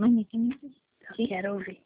Mãe, que quero ouvir.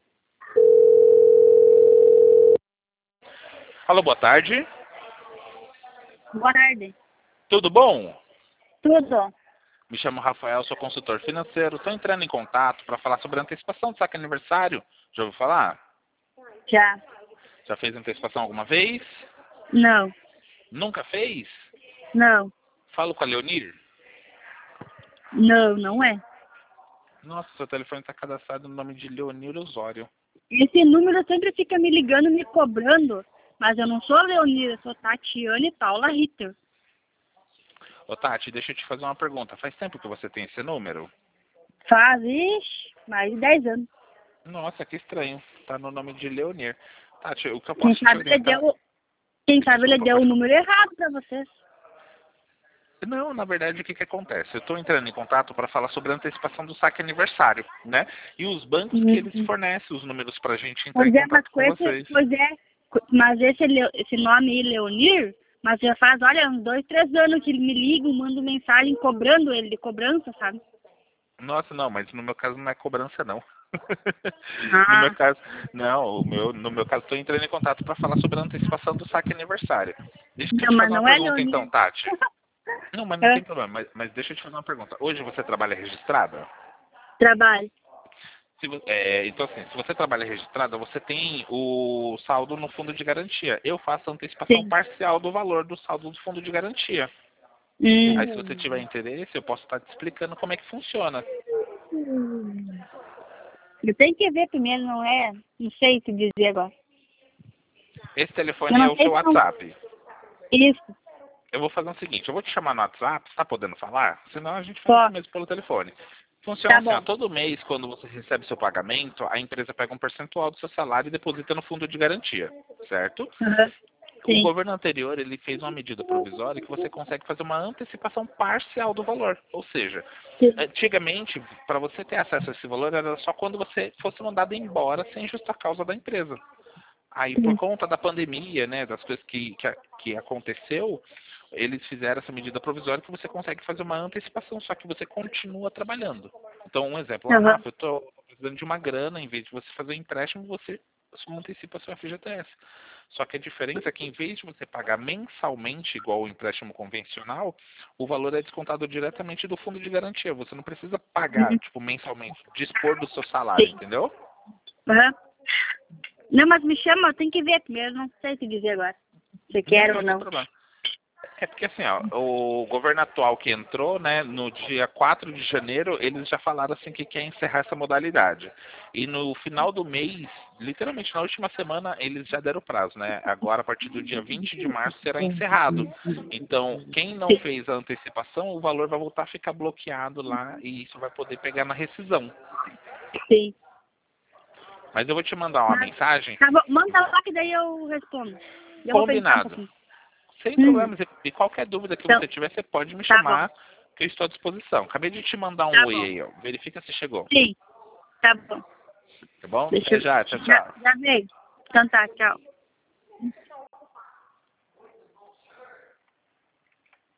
Alô, boa tarde. Boa tarde. Tudo bom? Tudo? Me chamo Rafael, sou consultor financeiro. Estou entrando em contato para falar sobre a antecipação do saque aniversário. Já ouviu falar? Já. Já fez antecipação alguma vez? Não. Nunca fez? Não. Falo com a Leonir. Não, não é. Nossa, seu telefone está cadastrado no nome de Leonir Osório. Esse número sempre fica me ligando, me cobrando. Mas eu não sou Leonira, eu sou Tatiane Paula Ritter. Ô Tati, deixa eu te fazer uma pergunta. Faz tempo que você tem esse número? Faz, mais de 10 anos. Nossa, que estranho. Tá no nome de Leonir. Tati, o que eu Quem posso te sabe ele orientar... deu Desculpa, o pode... número errado pra vocês. Não, na verdade, o que que acontece? Eu estou entrando em contato para falar sobre a antecipação do saque aniversário, né? E os bancos que eles fornecem os números para a gente entrar em Pois é, mas contato com vocês. mas esse nome aí, Leonir, mas já faz, olha, uns 2, 3 anos que ele me liga, manda mensagem cobrando ele, de cobrança, sabe? Nossa, não, mas no meu caso não é cobrança, não. No meu Ah, caso, não, no meu caso, estou entrando em contato para falar sobre a antecipação do saque aniversário. Deixa eu não, te mas fazer uma não é pergunta, então, Leonir. Tati. Não, mas não É, tem problema, mas deixa eu te fazer uma pergunta. Hoje você trabalha registrada? trabalho. Então, assim, se você trabalha registrada, você tem o saldo no fundo de garantia. Eu faço a antecipação Sim. parcial do valor do saldo do fundo de garantia. Aí, se você tiver interesse, eu posso estar te explicando como é que funciona. Eu tenho que ver primeiro, não é? Não sei te dizer agora. Esse Eu telefone é não o sei seu se não. WhatsApp. Isso, Eu vou fazer o seguinte, eu vou te chamar no WhatsApp, você tá podendo falar? Senão a gente faz só. isso mesmo pelo telefone. Funciona Tá assim, ó, bom. todo mês, quando você recebe seu pagamento, a empresa pega um percentual do seu salário e deposita no fundo de garantia, certo? Uhum. O Sim. governo anterior, ele fez uma medida provisória que você consegue fazer uma antecipação parcial do valor. Ou seja, Sim. antigamente, para você ter acesso a esse valor, era só quando você fosse mandado embora sem justa causa da empresa. Aí, por Sim. conta da pandemia, né, das coisas que aconteceu, eles fizeram essa medida provisória que você consegue fazer uma antecipação, só que você continua trabalhando. Então, um exemplo, Uhum. Rafa, eu estou precisando de uma grana, em vez de você fazer um empréstimo, você só antecipa seu FGTS. Só que a diferença é que, em vez de você pagar mensalmente, igual o empréstimo convencional, o valor é descontado diretamente do fundo de garantia. Você não precisa pagar, Uhum. tipo, mensalmente, dispor do seu salário, Sim. entendeu? Uhum. Não, mas me chama, eu tenho que ver primeiro, não sei te dizer agora. Se quero ou Não tem não. problema. É porque assim, ó, o governo atual que entrou, né, no dia 4 de janeiro, eles já falaram assim que quer encerrar essa modalidade. E no final do mês, literalmente na última semana, eles já deram o prazo, né? Agora, a partir do dia 20 de março, será encerrado. Então, quem não Sim. fez a antecipação, o valor vai voltar a ficar bloqueado lá e isso vai poder pegar na rescisão. Sim. Mas eu vou te mandar uma Mas, mensagem. tá bom, manda lá que daí eu respondo. Eu vou pensar um Combinado. pouquinho. Sem Hum. problemas. E qualquer dúvida que Então, você tiver, você pode me tá bom. chamar, que eu estou à disposição. Acabei de te mandar um Tá oi bom. aí, ó. Verifica se chegou. Sim, tá bom. Tá bom? Deixa Até eu. já. Tchau, Já, tchau. já veio. Então tá, tchau.